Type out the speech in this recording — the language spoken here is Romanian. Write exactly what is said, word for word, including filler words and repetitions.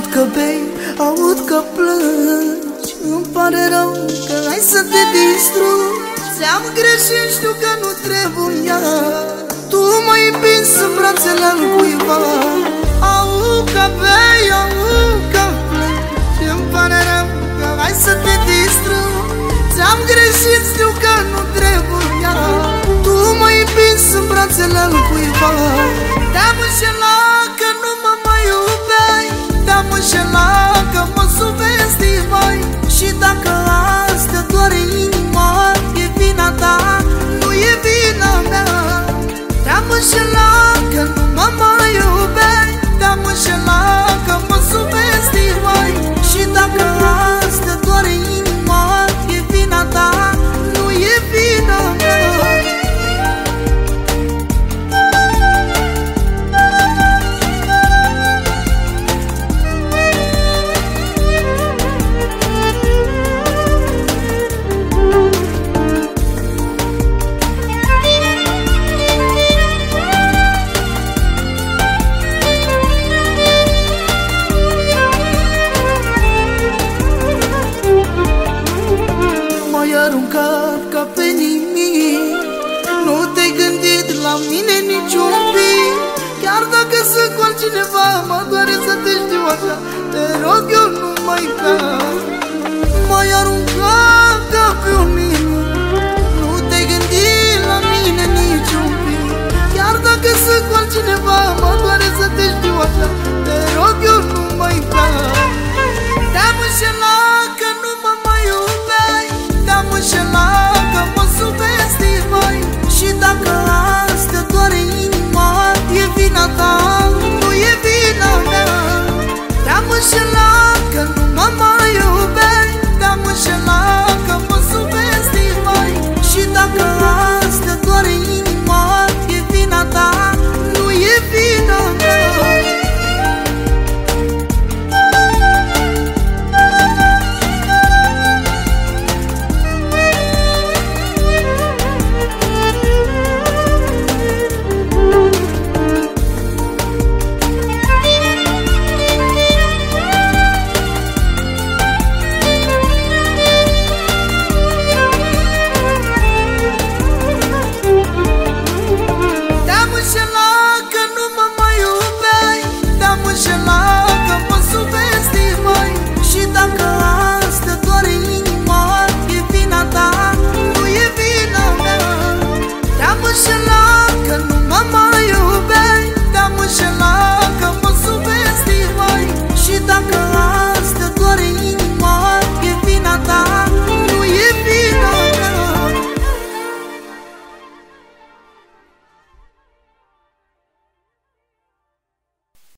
că bei, aud că plângi. Îmi pare rău că ai să te distrugi. Ți-am greșit, știu că nu trebuia. Tu m-ai împins în brațele al cuiva. Aud că bei, aud că plângi. Îmi pare rău că ai să te distrugi. Ți-am greșit, știu că nu trebuia. Tu m-ai împins în brațele al cuiva. Te-am înșelat că nu mă mai iubeai. Te-am înșelat că mă subestimai. Și dacă azi te doare inima, e vina ta, nu e vina mea. Te-am înșelat că nu mă mai iubeai. Te-am înșelat că mă subestimai. Și dacă azi te doare inima, e vina ta, nu e vina mea. M-ai aruncat ca pe nimic. Nu te-ai gândit la mine niciun pic. Chiar dacă sunt cu altcineva, mă doare să te știu așa. Te rog, eu nu mai vreau. M-ai aruncat ca pe un minut. Nu te-ai gândit la mine niciun pic. Chiar dacă sunt cu altcineva, mă doare să te știu așa. Te rog, eu nu mai vreau.